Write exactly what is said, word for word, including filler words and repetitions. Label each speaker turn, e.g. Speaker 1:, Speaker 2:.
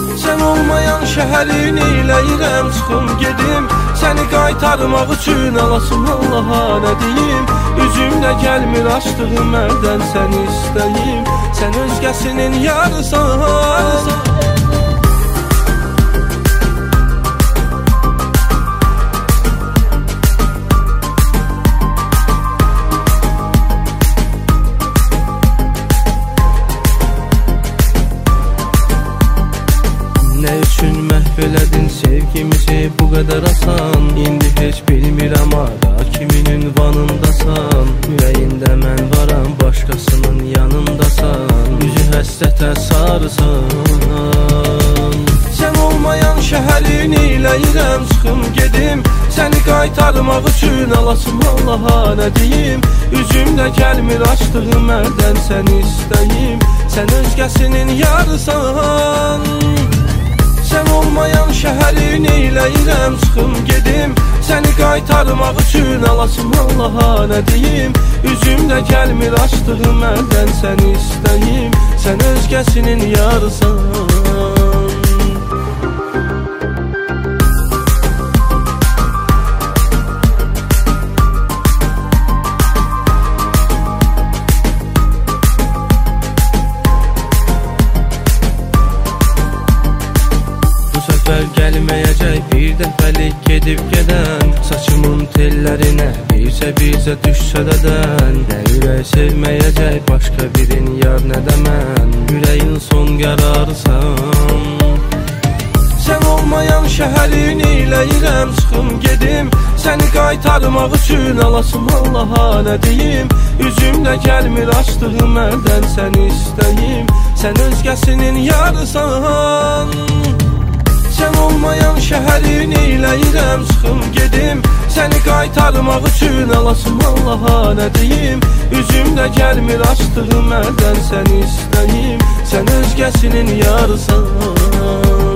Speaker 1: Sən olmayan şəhərin eyləyirəm çıxım gedim, səni qaytarmaq üçün alasım Allaha nə deyim. Üzümdə gəlmir açdığım əldən səni istəyim, sən özgəsinin yarısan. Nə üçün məhv elədin sevgimizi bu qədər asan? İndi heç bilmirəm ara kimin ünvanındasan. Ürəyində mən varam, başqasının yanındasan. Üzü həsrətə sarısan. Sən olmayan şəhərin eyləyirəm çıxım gedim, səni qaytarmaq üçün alasım Allaha nə deyim. Üzümdə gəlmir açdığım əldən səni istəyim, sən özgəsinin yarısan. Sən olmayan şəhərin eyləyirəm çıxım gedim, səni qaytarmaq üçün alasım Allaha nə deyim. Üzümdə gəlmir açdığım əldən səni istəyim, sən özgəsinin yarısan. Gəlməyəcək bir dəfəlik gedib gedən, saçımın tellərinə bircə bircə düşsə dədən. Nə ürək sevməyəcək başqa birin yar nə də mən, ürəyin son qərarısan. Sən olmayan şəhərin eyləyirəm çıxım gedim, səni qaytarmaq üçün alasım Allaha nə deyim. Üzümdə gəlmir açdığım əldən səni istəyim, sən özgəsinin yarısan. Sən olmayan şəhərin eyləyirəm çıxım gedim, səni qaytarmaq üçün alasım Allaha nə deyim. Üzümdə gəlmir açdığım əldən səni istəyim, sən özgəsinin yarısan.